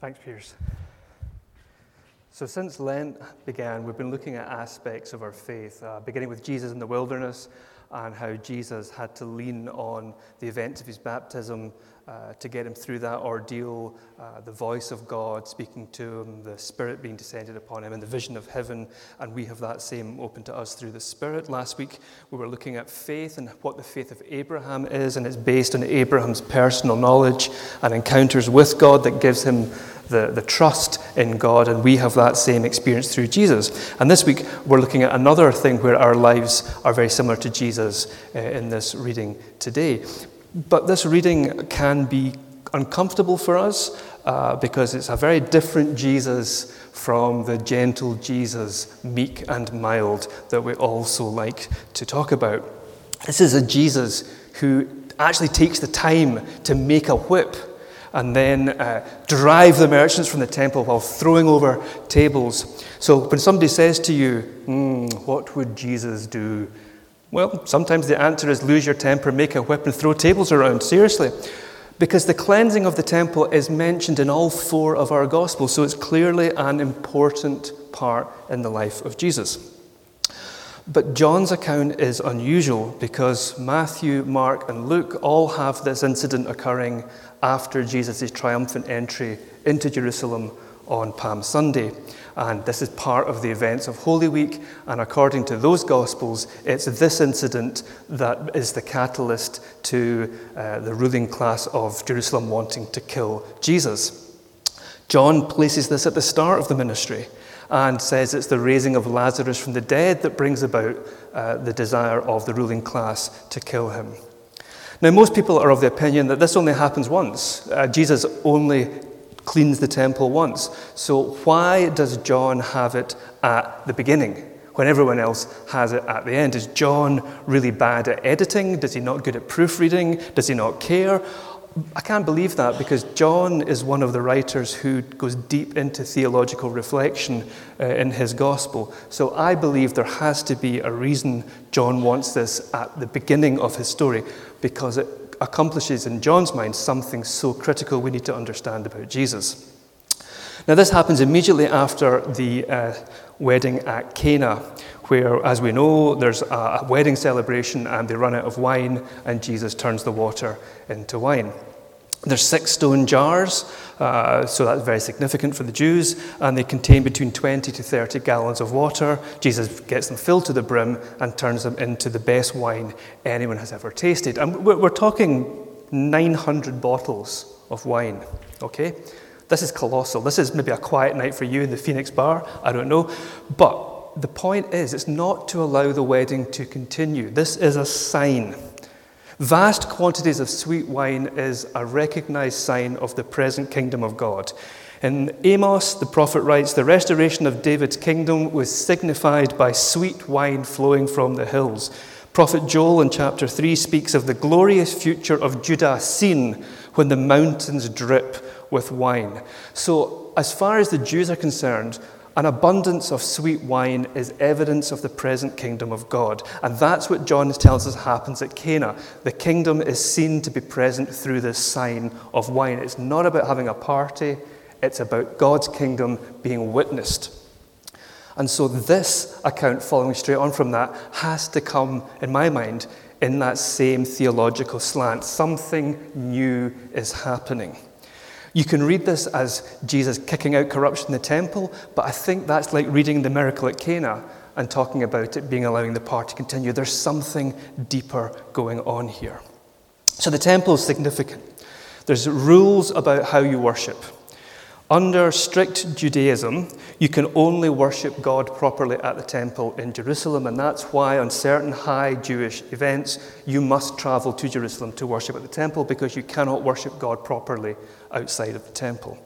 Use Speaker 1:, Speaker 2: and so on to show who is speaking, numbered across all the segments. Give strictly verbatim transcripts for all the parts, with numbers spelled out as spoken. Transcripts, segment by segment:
Speaker 1: Thanks, Piers. So since Lent began, we've been looking at aspects of our faith, uh, beginning with Jesus in the wilderness and how Jesus had to lean on the events of his baptism uh, to get him through that ordeal, uh, the voice of God speaking to him, the Spirit being descended upon him, and the vision of heaven, and we have that same open to us through the Spirit. Last week, we were looking at faith and what the faith of Abraham is, and it's based on Abraham's personal knowledge and encounters with God that gives him The, the trust in God, and we have that same experience through Jesus. And this week, we're looking at another thing where our lives are very similar to Jesus uh, in this reading today. But this reading can be uncomfortable for us uh, because it's a very different Jesus from the gentle Jesus, meek and mild, that we also like to talk about. This is a Jesus who actually takes the time to make a whip and then uh, drive the merchants from the temple while throwing over tables. So when somebody says to you, mm, what would Jesus do? Well, sometimes the answer is lose your temper, make a whip, and throw tables around. Seriously. Because the cleansing of the temple is mentioned in all four of our Gospels, so it's clearly an important part in the life of Jesus. But John's account is unusual because Matthew, Mark, and Luke all have this incident occurring after Jesus' triumphant entry into Jerusalem on Palm Sunday. And this is part of the events of Holy Week, and according to those Gospels, it's this incident that is the catalyst to uh, the ruling class of Jerusalem wanting to kill Jesus. John places this at the start of the ministry and says it's the raising of Lazarus from the dead that brings about uh, the desire of the ruling class to kill him. Now, most people are of the opinion that this only happens once. Uh, Jesus only cleans the temple once. So why does John have it at the beginning when everyone else has it at the end? Is John really bad at editing? Does he not good at proofreading? Does he not care? I can't believe that because John is one of the writers who goes deep into theological reflection uh, in his gospel. So I believe there has to be a reason John wants this at the beginning of his story, because it accomplishes in John's mind something so critical we need to understand about Jesus. Now this happens immediately after the uh, wedding at Cana, where, as we know, there's a, a wedding celebration and they run out of wine and Jesus turns the water into wine. There's six stone jars, uh, so that's very significant for the Jews, and they contain between twenty to thirty gallons of water. Jesus gets them filled to the brim and turns them into the best wine anyone has ever tasted. And we're, we're talking nine hundred bottles of wine, okay? This is colossal. This is maybe a quiet night for you in the Phoenix bar, I don't know. But the point is, it's not to allow the wedding to continue. This is a sign. Vast quantities of sweet wine is a recognized sign of the present kingdom of God. In Amos, the prophet writes, the restoration of David's kingdom was signified by sweet wine flowing from the hills. Prophet Joel in chapter three speaks of the glorious future of Judah seen when the mountains drip with wine. So as far as the Jews are concerned, an abundance of sweet wine is evidence of the present kingdom of God. And that's what John tells us happens at Cana. The kingdom is seen to be present through this sign of wine. It's not about having a party. It's about God's kingdom being witnessed. And so this account, following straight on from that, has to come, in my mind, in that same theological slant. Something new is happening. You can read this as Jesus kicking out corruption in the temple, but I think that's like reading the miracle at Cana and talking about it being allowing the party to continue. There's something deeper going on here. So the temple is significant. There's rules about how you worship. Under strict Judaism, you can only worship God properly at the temple in Jerusalem, and that's why on certain high Jewish events, you must travel to Jerusalem to worship at the temple, because you cannot worship God properly outside of the temple.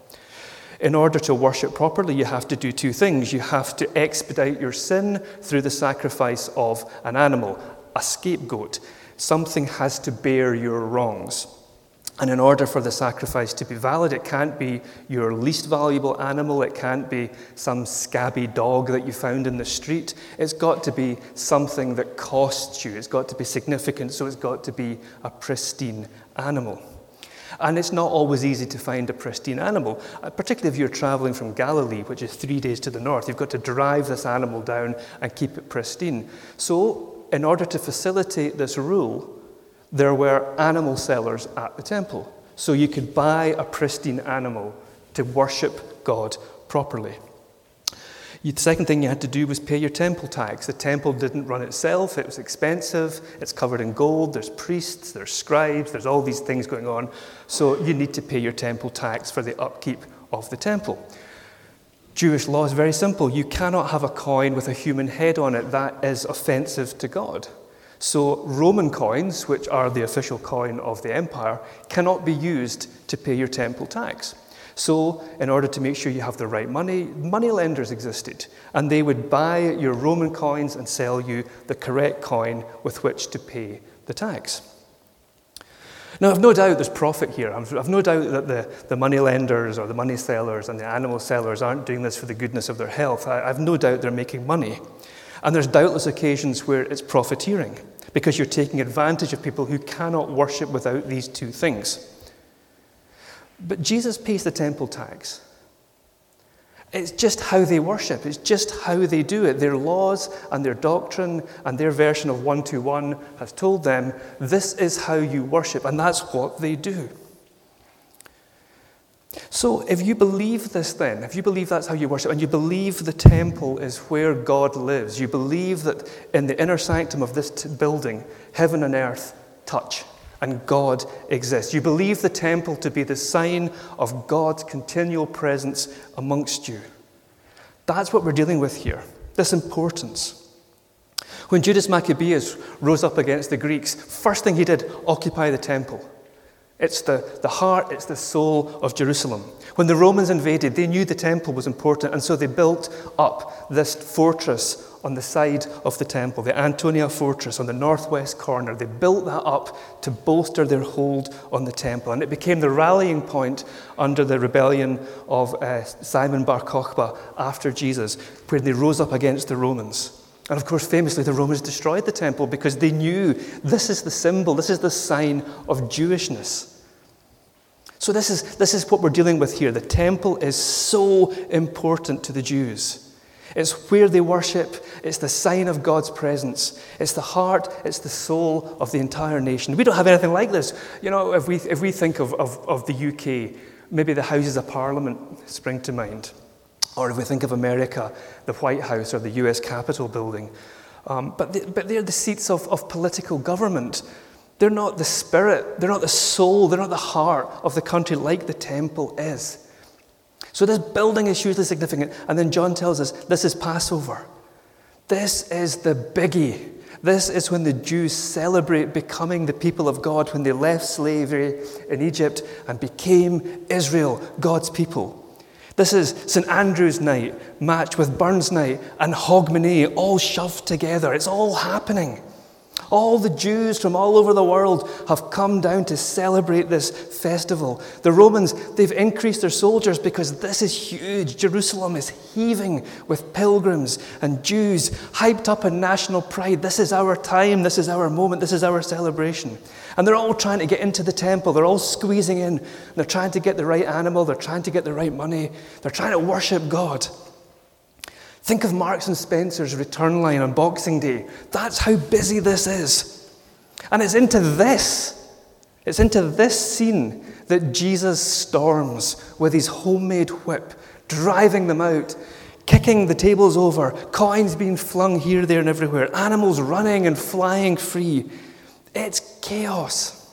Speaker 1: In order to worship properly, you have to do two things. You have to expedite your sin through the sacrifice of an animal, a scapegoat. Something has to bear your wrongs. And in order for the sacrifice to be valid, it can't be your least valuable animal. It can't be some scabby dog that you found in the street. It's got to be something that costs you. It's got to be significant, so it's got to be a pristine animal. And it's not always easy to find a pristine animal, uh, particularly if you're traveling from Galilee, which is three days to the north. You've got to drive this animal down and keep it pristine. So, in order to facilitate this rule, there were animal sellers at the temple. So you could buy a pristine animal to worship God properly. The second thing you had to do was pay your temple tax. The temple didn't run itself. It was expensive. It's covered in gold. There's priests. There's scribes. There's all these things going on. So you need to pay your temple tax for the upkeep of the temple. Jewish law is very simple. You cannot have a coin with a human head on it. That is offensive to God. So Roman coins, which are the official coin of the empire, cannot be used to pay your temple tax. So, in order to make sure you have the right money, money lenders existed, and they would buy your Roman coins and sell you the correct coin with which to pay the tax. Now, I've no doubt there's profit here. I've no doubt that the, the money lenders or the money sellers and the animal sellers aren't doing this for the goodness of their health. I, I've no doubt they're making money. And there's doubtless occasions where it's profiteering, because you're taking advantage of people who cannot worship without these two things. But Jesus pays the temple tax. It's just how they worship. It's just how they do it. Their laws and their doctrine and their version of one to one has told them, this is how you worship, and that's what they do. So if you believe this then, if you believe that's how you worship, and you believe the temple is where God lives, you believe that in the inner sanctum of this t- building, heaven and earth touch, and God exists. You believe the temple to be the sign of God's continual presence amongst you. That's what we're dealing with here, this importance. When Judas Maccabeus rose up against the Greeks, first thing he did, occupy the temple. It's the, the heart, it's the soul of Jerusalem. When the Romans invaded, they knew the temple was important, and so they built up this fortress on the side of the temple, the Antonia Fortress on the northwest corner. They built that up to bolster their hold on the temple, and it became the rallying point under the rebellion of uh, Simon Bar Kokhba after Jesus, where they rose up against the Romans. And of course, famously, the Romans destroyed the temple because they knew this is the symbol, this is the sign of Jewishness. So this is, this is what we're dealing with here. The temple is so important to the Jews. It's where they worship. It's the sign of God's presence. It's the heart. It's the soul of the entire nation. We don't have anything like this. You know, if we if we think of, of, of the U K, maybe the Houses of Parliament spring to mind. Or if we think of America, the White House or the U S Capitol building. Um, but, they, but they're the seats of, of political government. They're not the spirit. They're not the soul. They're not the heart of the country like the temple is. So this building is hugely significant. And then John tells us this is Passover. This is the biggie. This is when the Jews celebrate becoming the people of God, when they left slavery in Egypt and became Israel, God's people. This is Saint Andrew's night matched with Burns night and Hogmanay all shoved together. It's all happening. All the Jews from all over the world have come down to celebrate this festival. The Romans, they've increased their soldiers because this is huge. Jerusalem is heaving with pilgrims and Jews hyped up in national pride. This is our time. This is our moment. This is our celebration. And they're all trying to get into the temple. They're all squeezing in. They're trying to get the right animal. They're trying to get the right money. They're trying to worship God. Think of Marks and Spencer's return line on Boxing Day. That's how busy this is. And it's into this, it's into this scene that Jesus storms with his homemade whip, driving them out, kicking the tables over, coins being flung here, there, and everywhere, animals running and flying free. It's chaos.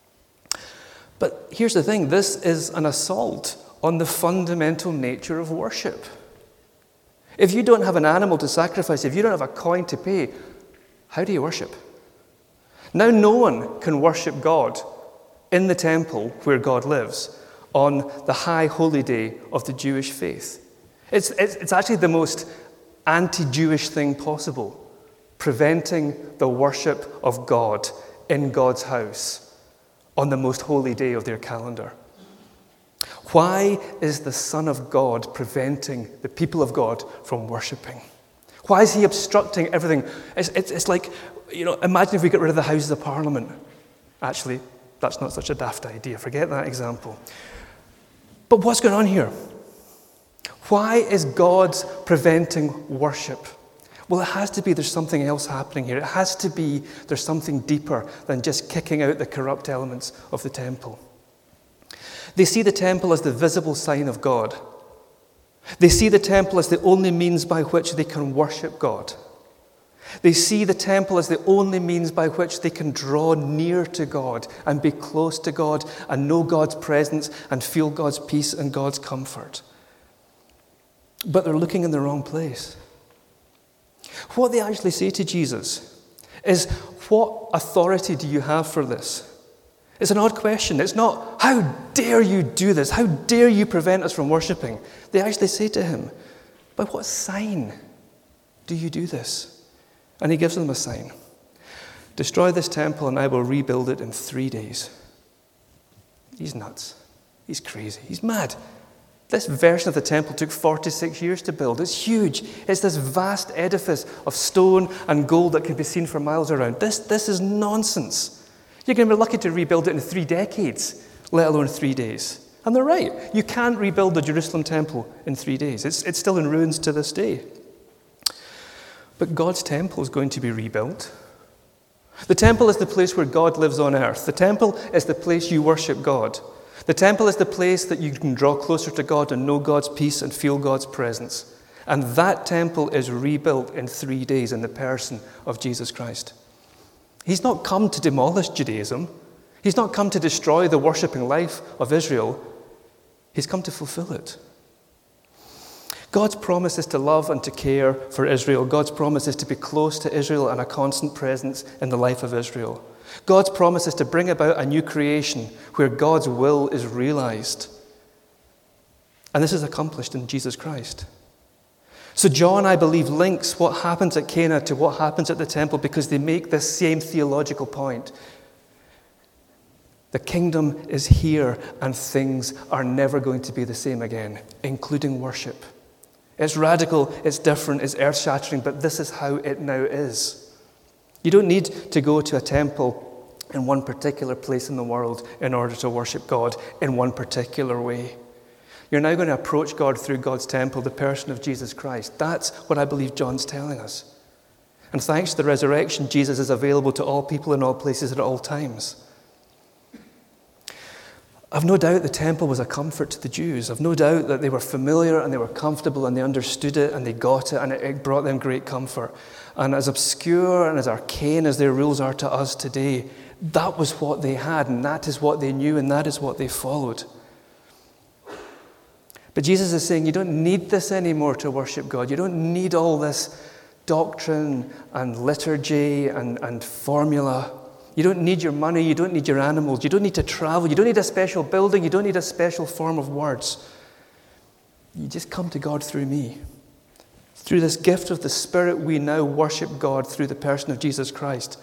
Speaker 1: But here's the thing, this is an assault on the fundamental nature of worship. If you don't have an animal to sacrifice, if you don't have a coin to pay, how do you worship? Now no one can worship God in the temple where God lives on the high holy day of the Jewish faith. It's, it's, it's actually the most anti-Jewish thing possible, preventing the worship of God in God's house on the most holy day of their calendar. Why is the Son of God preventing the people of God from worshipping? Why is he obstructing everything? It's, it's, it's like, you know, imagine if we got rid of the Houses of Parliament. Actually, That's not such a daft idea. Forget that example. But what's going on here? Why is God preventing worship? Well, it has to be there's something else happening here. It has to be there's something deeper than just kicking out the corrupt elements of the temple. They see the temple as the visible sign of God. They see the temple as the only means by which they can worship God. They see the temple as the only means by which they can draw near to God and be close to God and know God's presence and feel God's peace and God's comfort. But they're looking in the wrong place. What they actually say to Jesus is, what authority do you have for this? It's an odd question. It's not, how dare you do this? How dare you prevent us from worshipping? They actually say to him, by what sign do you do this? And he gives them a sign. Destroy this temple and I will rebuild it in three days. He's nuts. He's crazy. He's mad. This version of the temple took forty-six years to build. It's huge. It's this vast edifice of stone and gold that can be seen for miles around. This, this is nonsense. You're going to be lucky to rebuild it in three decades, let alone three days. And they're right. You can't rebuild the Jerusalem temple in three days. It's, it's still in ruins to this day. But God's temple is going to be rebuilt. The temple is the place where God lives on earth. The temple is the place you worship God. The temple is the place that you can draw closer to God and know God's peace and feel God's presence. And that temple is rebuilt in three days in the person of Jesus Christ. He's not come to demolish Judaism. He's not come to destroy the worshipping life of Israel. He's come to fulfill it. God's promise is to love and to care for Israel. God's promise is to be close to Israel and a constant presence in the life of Israel. God's promise is to bring about a new creation where God's will is realized. And this is accomplished in Jesus Christ. So John, I believe, links what happens at Cana to what happens at the temple because they make this same theological point. The kingdom is here and things are never going to be the same again, including worship. It's radical, it's different, it's earth-shattering, but this is how it now is. You don't need to go to a temple in one particular place in the world in order to worship God in one particular way. You're now going to approach God through God's temple, the person of Jesus Christ. That's what I believe John's telling us. And thanks to the resurrection, Jesus is available to all people in all places at all times. I've no doubt the temple was a comfort to the Jews. I've no doubt that they were familiar and they were comfortable and they understood it and they got it and it brought them great comfort. And as obscure and as arcane as their rules are to us today, that was what they had and that is what they knew and that is what they followed. But Jesus is saying you don't need this anymore to worship God. You don't need all this doctrine and liturgy and, and formula. You don't need your money, you don't need your animals, you don't need to travel, you don't need a special building, you don't need a special form of words. You just come to God through me. Through this gift of the Spirit, we now worship God through the person of Jesus Christ.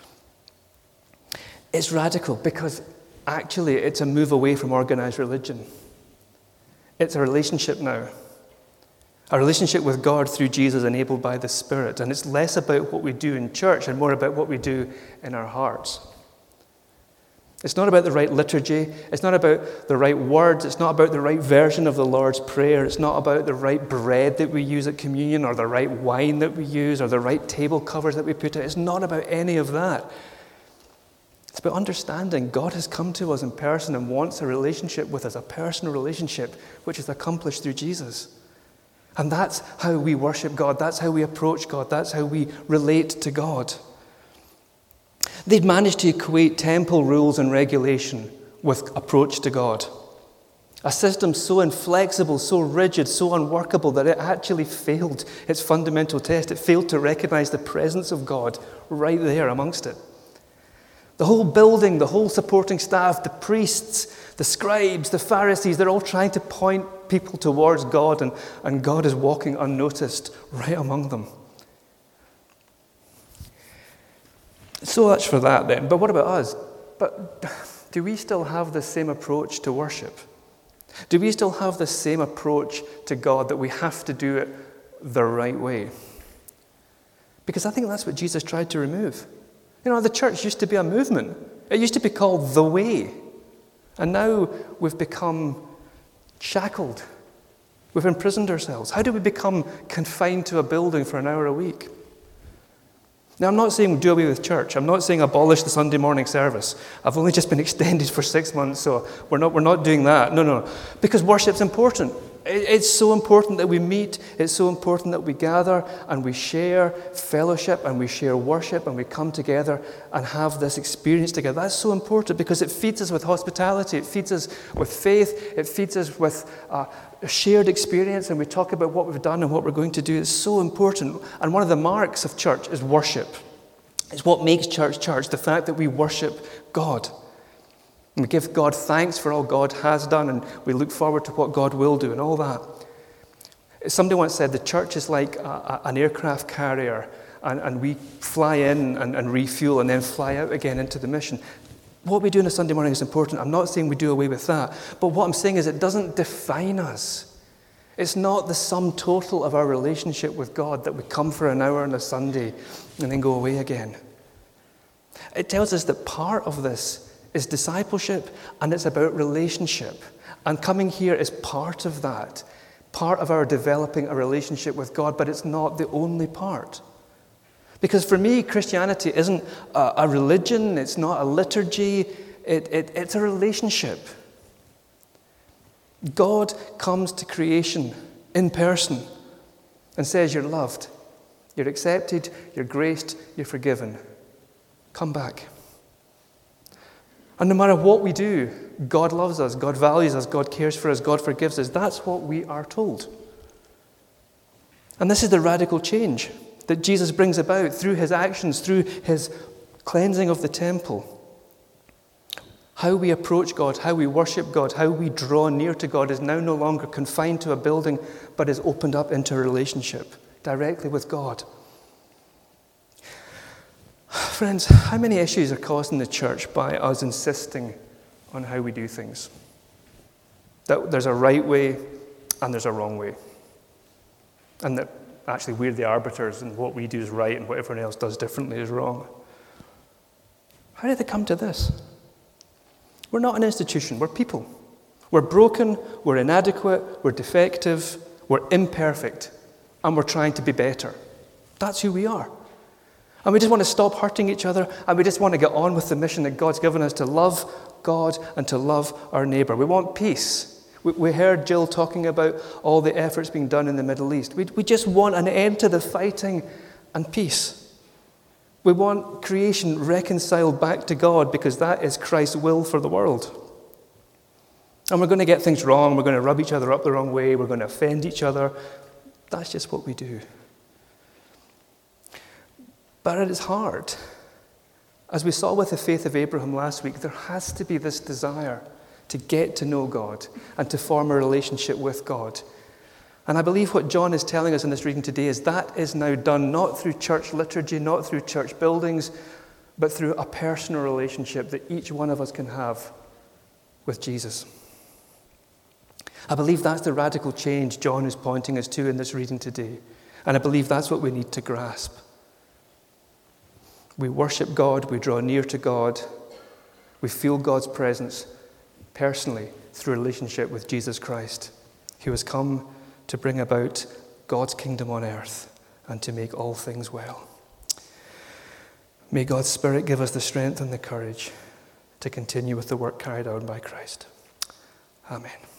Speaker 1: It's radical because actually it's a move away from organized religion. It's a relationship now. A relationship with God through Jesus enabled by the Spirit. And it's less about what we do in church and more about what we do in our hearts. It's not about the right liturgy. It's not about the right words. It's not about the right version of the Lord's Prayer. It's not about the right bread that we use at communion or the right wine that we use or the right table covers that we put out. It's not about any of that. It's about understanding God has come to us in person and wants a relationship with us, a personal relationship which is accomplished through Jesus. And that's how we worship God. That's how we approach God. That's how we relate to God. They'd managed to equate temple rules and regulation with approach to God. A system so inflexible, so rigid, so unworkable that it actually failed its fundamental test. It failed to recognize the presence of God right there amongst it. The whole building, the whole supporting staff, the priests, the scribes, the Pharisees, they're all trying to point people towards God, and, and God is walking unnoticed right among them. So much for that then. But what about us? But do we still have the same approach to worship? Do we still have the same approach to God that we have to do it the right way? Because I think that's what Jesus tried to remove. You know, the church used to be a movement. It used to be called the way. And now we've become shackled. We've imprisoned ourselves. How do we become confined to a building for an hour a week? Now, I'm not saying do away with church. I'm not saying abolish the Sunday morning service. I've only just been extended for six months, so we're not, we're not doing that. No, no, because worship's important. It's so important that we meet. It's so important that we gather and we share fellowship and we share worship and we come together and have this experience together. That's so important because it feeds us with hospitality. It feeds us with faith. It feeds us with uh, a shared experience, and we talk about what we've done and what we're going to do. It's so important. And one of the marks of church is worship. It's what makes church church, the fact that we worship God. And we give God thanks for all God has done, and we look forward to what God will do and all that. Somebody once said the church is like a, a, an aircraft carrier, and, and we fly in and, and refuel and then fly out again into the mission. What we do on a Sunday morning is important. I'm not saying we do away with that, but what I'm saying is it doesn't define us. It's not the sum total of our relationship with God that we come for an hour on a Sunday and then go away again. It tells us that part of this is discipleship, and it's about relationship. And coming here is part of that, part of our developing a relationship with God, but it's not the only part. Because for me, Christianity isn't a, a religion, it's not a liturgy, it, it, it's a relationship. God comes to creation in person and says, you're loved, you're accepted, you're graced, you're forgiven. Come back. And no matter what we do, God loves us, God values us, God cares for us, God forgives us. That's what we are told. And this is the radical change that Jesus brings about through his actions, through his cleansing of the temple. How we approach God, how we worship God, how we draw near to God is now no longer confined to a building, but is opened up into a relationship directly with God. Friends, how many issues are caused in the church by us insisting on how we do things? That there's a right way and there's a wrong way. And that actually we're the arbiters and what we do is right and what everyone else does differently is wrong. How did they come to this? We're not an institution, we're people. We're broken, we're inadequate, we're defective, we're imperfect, and we're trying to be better. That's who we are. And we just want to stop hurting each other, and we just want to get on with the mission that God's given us to love God and to love our neighbour. We want peace. We, we heard Jill talking about all the efforts being done in the Middle East. We, we just want an end to the fighting and peace. We want creation reconciled back to God because that is Christ's will for the world. And we're going to get things wrong. We're going to rub each other up the wrong way. We're going to offend each other. That's just what we do. But it is hard. As we saw with the faith of Abraham last week, there has to be this desire to get to know God and to form a relationship with God. And I believe what John is telling us in this reading today is that is now done not through church liturgy, not through church buildings, but through a personal relationship that each one of us can have with Jesus. I believe that's the radical change John is pointing us to in this reading today. And I believe that's what we need to grasp. We worship God, we draw near to God, we feel God's presence personally through relationship with Jesus Christ, who has come to bring about God's kingdom on earth and to make all things well. May God's Spirit give us the strength and the courage to continue with the work carried out by Christ. Amen.